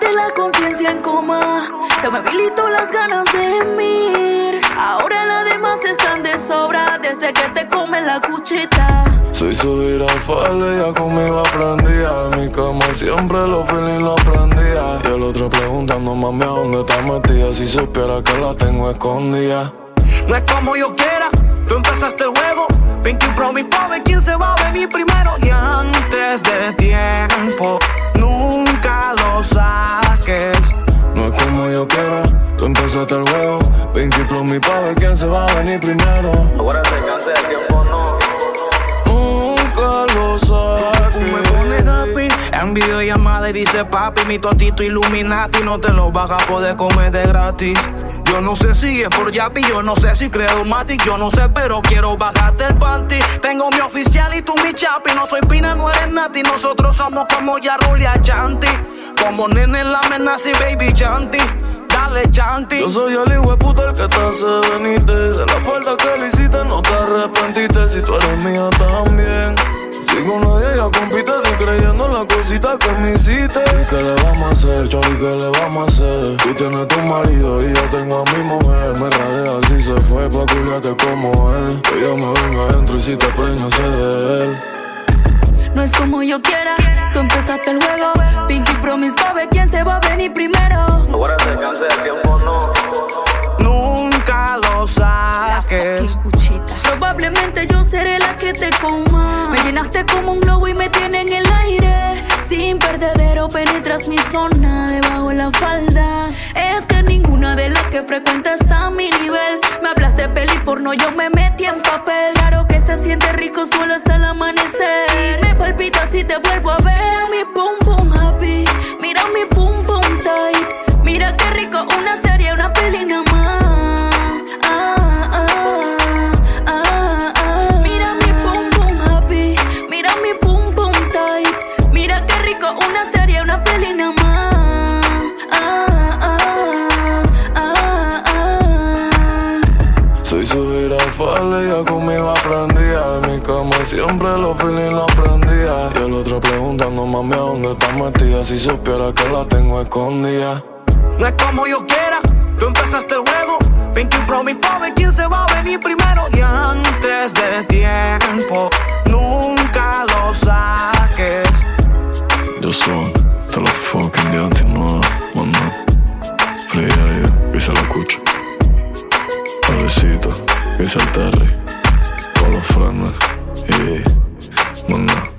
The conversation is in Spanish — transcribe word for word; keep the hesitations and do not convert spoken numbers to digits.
dejaste la conciencia en coma. Se me habilitó las ganas de gemir. Ahora las demás están de sobra desde que te comen la cuchita. Soy su jirafa, ella conmigo aprendía. En mi cama siempre los feelings lo prendía. Y el otro preguntando, mami, ¿a dónde estás metida? Si supiera que la tengo escondida. No es como yo quiera, tú empezaste el juego. Pinky Promise pa' ver quién se va a venir primero. Y antes de tiempo, nunca lo saques. No es como yo quiera, tú empezaste el juego. Pinky Promise pa' ver quién se va a venir primero. Ahora te cansé el tiempo, no. Nunca lo saques. Me pone happy en videollamada y dice papi, mi totito Illuminati no te lo vas a poder comer de gratis. Yo no sé si es por Yapi, yo no sé si creo Matic, yo no sé, pero quiero bajarte el panty. Tengo mi oficial y tú mi chapi, no soy Pina, no eres Nati. Nosotros somos como Yarul y Achanti, como nene en la amenaza y baby Chanti. Dale Chanti. Yo soy el hijo de puta el que te hace venirte. De la falta que le hiciste no te arrepentiste. Si tú eres mía también. Si con nadie ella compite, estoy creyendo en la cosita que me hiciste. ¿Y qué le vamos a hacer, Chori? ¿Qué le vamos a hacer? Tú tienes tu marido y yo tengo a mi mujer. Me radea si se fue pa' culiarte como él. Que ella me venga adentro y si te preñas sé de él. No es como yo quiera, tú empezaste el juego. Pinky Promise pa' ver quién se va a venir primero. Ahora te cansé el tiempo, no. Nunca lo saques. La fucking cuchita. Probablemente yo seré la que te coma. Me llenaste como un globo y me tiene en el aire. Sin perdedero penetras mi zona debajo de la falda. Es que ninguna de las que frecuenta está a mi nivel. Me hablas de peli porno, yo me metí en papel. Claro que se siente rico solo hasta el amanecer. Me palpita si te vuelvo a ver. Mi pum pum happy, mira mi pum pum tight. Mira qué rico una serie, una peli nada más. Ah, ah, ah, ah. Mira mi pum pum happy, mira mi pum pum tight. Mira qué rico una serie, una peli nada más. Ah, ah, ah, ah. Soy su jirafa, ella conmigo aprendía. En mi cama siempre los feelings lo prendía. Y el otro preguntando, mami, ¿a dónde estás metida? Si supiera que la tengo escondida. No es como yo quiera, tú empezaste el juego. Pinky Promise pa' ver quién se va a venir primero. Y antes de tiempo, nunca lo saques. Yo soy de la fucking de anti-nueva, maná. Fría ahí, y se la escucha. Alecito, y se el Terry. Todos los frenos, y maná.